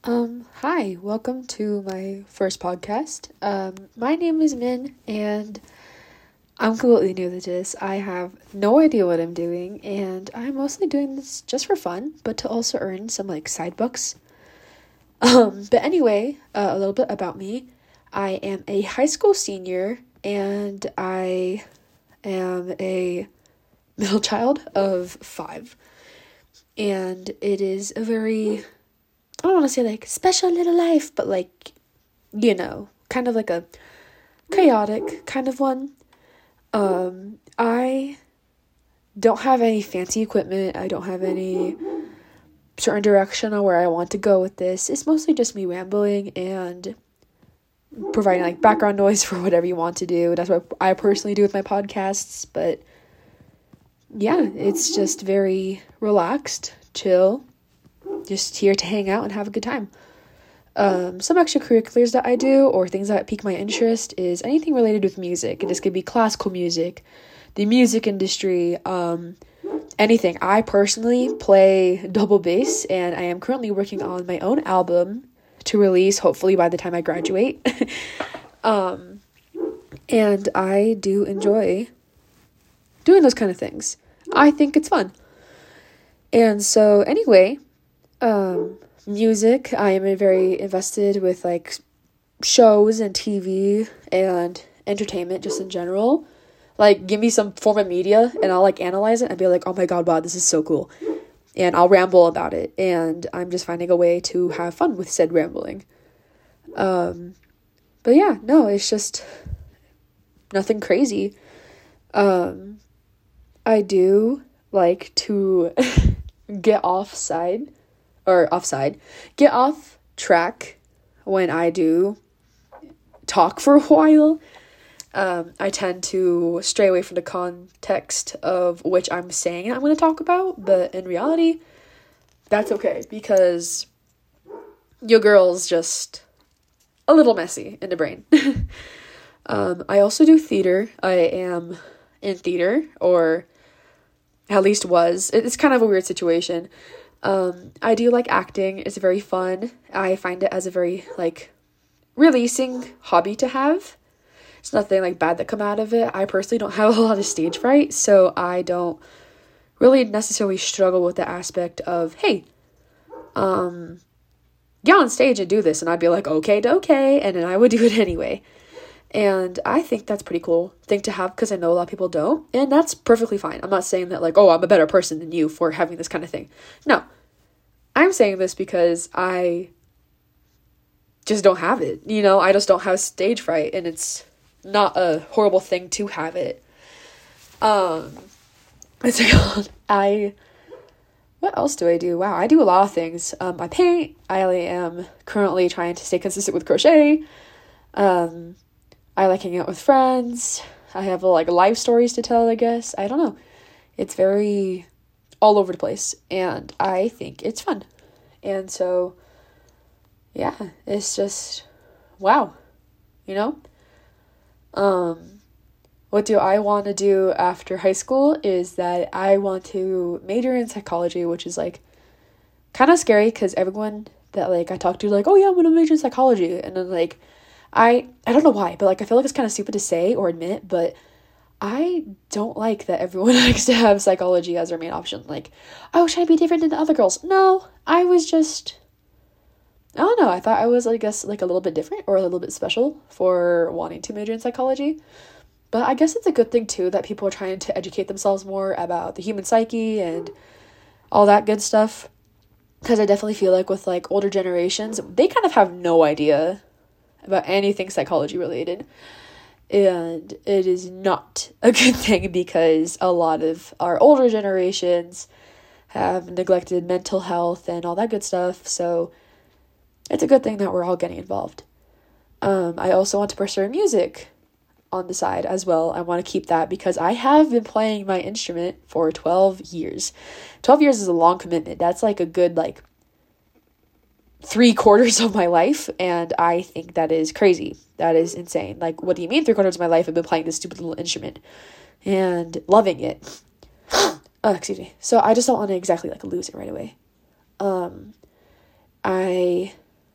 Hi, welcome to my first podcast. My name is Min, and I'm completely new to this. I have no idea what I'm doing, and I'm mostly doing this just for fun, but to also earn some, side bucks. But anyway, a little bit about me. I am a high school senior, and I am a middle child of 5. And it is a very, I don't want to say special little life, but kind of like a chaotic kind of one. I don't have any fancy equipment. I don't have any certain direction on where I want to go with this. It's mostly just me rambling and providing background noise for whatever you want to do. That's what I personally do with my podcasts, but yeah, it's just very relaxed, chill, just here to hang out and have a good time. Some extracurriculars that I do or things that pique my interest is anything related with music. And this could be classical music, the music industry, anything. I personally play double bass, and I am currently working on my own album to release hopefully by the time I graduate. And I do enjoy doing those kind of things. I think it's fun. And so anyway, music, I am very invested with shows and TV and entertainment just in general. Give me some form of media and I'll analyze it and be like, oh my god, wow, this is so cool. And I'll ramble about it, and I'm just finding a way to have fun with said rambling. But yeah, no, it's just nothing crazy. I do like to get off track when I do talk for a while. I tend to stray away from the context of which I'm saying I'm going to talk about, but in reality, that's okay, because your girl's just a little messy in the brain. I also do theater. I am in theater, or at least was. It's kind of a weird situation. I do like acting. It's very fun. I find it as a very, releasing hobby to have. It's nothing, bad that come out of it. I personally don't have a lot of stage fright, so I don't really necessarily struggle with the aspect of, hey, get on stage and do this, and I'd be like, okay, and then I would do it anyway. And I think that's a pretty cool thing to have, because I know a lot of people don't, and that's perfectly fine. I'm not saying that, oh, I'm a better person than you for having this kind of thing. No. I'm saying this because I just don't have it, I just don't have stage fright, and it's not a horrible thing to have it. What else do I do? Wow, I do a lot of things. I paint. I am currently trying to stay consistent with crochet. I like hanging out with friends. I have life stories to tell, I guess. I don't know. It's very all over the place, and I think it's fun. And so, yeah, it's just, wow, What do I want to do after high school is that I want to major in psychology, which is kind of scary, because everyone that I talk to oh yeah, I'm gonna major in psychology, and then I don't know why, but I feel it's kind of stupid to say or admit, but I don't like that everyone likes to have psychology as their main option. Oh, should I be different than the other girls? No, I was just, I don't know, I thought I was, I guess, a little bit different or a little bit special for wanting to major in psychology. But I guess it's a good thing, too, that people are trying to educate themselves more about the human psyche and all that good stuff. Because I definitely feel with, older generations, they kind of have no idea about anything psychology related. And it is not a good thing, because a lot of our older generations have neglected mental health and all that good stuff. So it's a good thing that we're all getting involved. I also want to pursue music on the side as well. I want to keep that, because I have been playing my instrument for 12 years. 12 years is a long commitment. That's a good 3/4 of my life, and I think that is crazy. That is insane. What do you mean 3/4 of my life I've been playing this stupid little instrument and loving it? Excuse me. So I just don't want to exactly lose it right away. I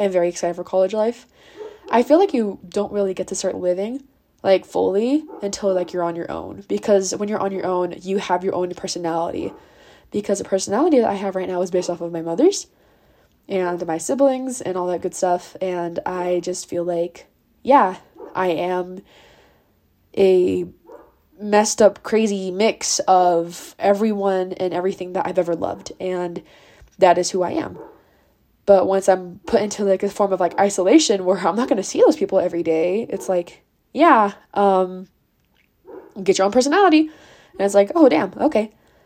am very excited for college life. I feel like you don't really get to start living like fully until like you're on your own, because when you're on your own, you have your own personality, because the personality that I have right now is based off of my mother's and my siblings and all that good stuff. And I just feel like, yeah, I am a messed up, crazy mix of everyone and everything that I've ever loved. And that is who I am. But once I'm put into like a form of like isolation where I'm not going to see those people every day, it's like, yeah, get your own personality. And it's like, oh, damn, okay.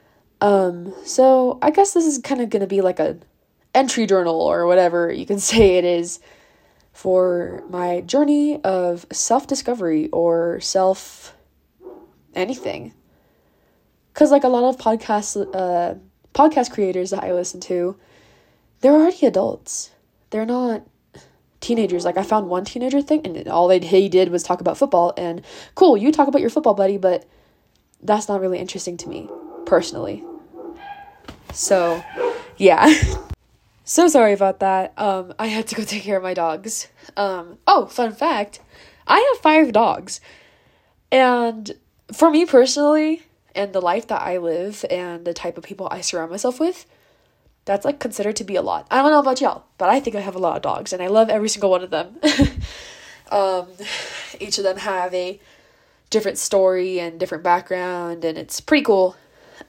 So I guess this is kind of going to be like a entry journal or whatever you can say it is for my journey of self-discovery or anything. Because like a lot of podcast creators that I listen to, they're already adults. They're not teenagers. Like I found one teenager thing and all he did was talk about football, and cool, you talk about your football, buddy, but that's not really interesting to me personally. So yeah. So sorry about that. I had to go take care of my dogs. Fun fact, I have 5 dogs. And for me personally, and the life that I live and the type of people I surround myself with, that's like considered to be a lot. I don't know about y'all, but I think I have a lot of dogs and I love every single one of them. Each of them have a different story and different background, and it's pretty cool.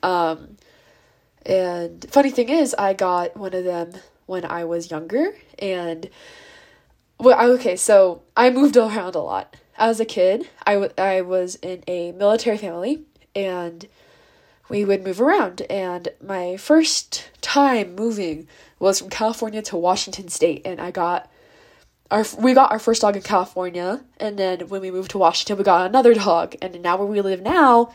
And funny thing is, I got one of them when I was younger, and so I moved around a lot. As a kid, I was in a military family, and we would move around, and my first time moving was from California to Washington State, and we got our first dog in California, and then when we moved to Washington, we got another dog, and now where we live now,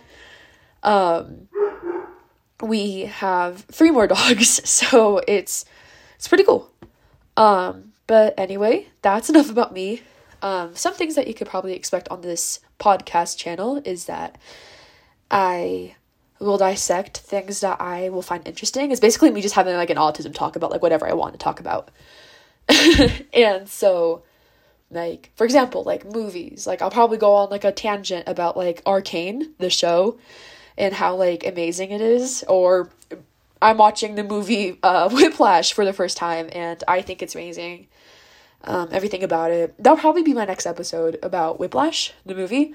we have 3 more dogs, so it's pretty cool. But anyway, that's enough about me. Some things that you could probably expect on this podcast channel is that I will dissect things that I will find interesting. It's basically me just having like an autism talk about like whatever I want to talk about. And so, like, for example, like movies, like I'll probably go on like a tangent about like Arcane, the show, and how like amazing it is. Or I'm watching the movie Whiplash for the first time and I think it's amazing. Everything about it. That'll probably be my next episode about Whiplash, the movie.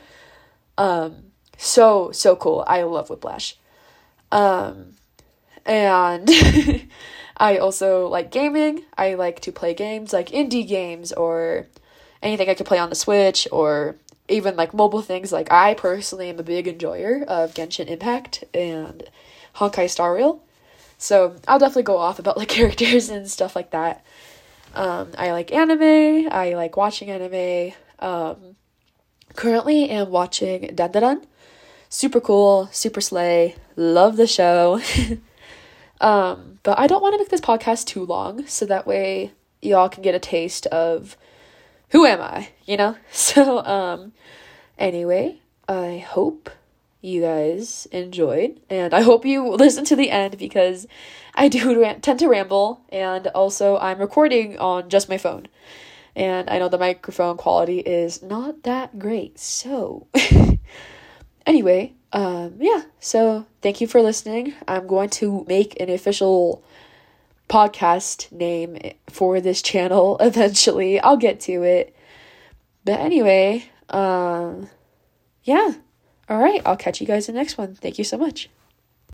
So cool. I love Whiplash. And I also like gaming. I like to play games like indie games or anything I could play on the Switch, or even like mobile things. Like I personally am a big enjoyer of Genshin Impact and Honkai Star Rail. So I'll definitely go off about like characters and stuff like that. I like anime. I like watching anime. Currently am watching Dandadan. Super cool, super slay. Love the show. But I don't want to make this podcast too long, so that way y'all can get a taste of who am I, you know? So, anyway, I hope you guys enjoyed, and I hope you listen to the end, because I do tend to ramble, and also I'm recording on just my phone, and I know the microphone quality is not that great, so anyway, yeah, so thank you for listening. I'm going to make an official podcast name for this channel eventually. I'll get to it. But anyway, yeah. All right, I'll catch you guys in the next one. Thank you so much.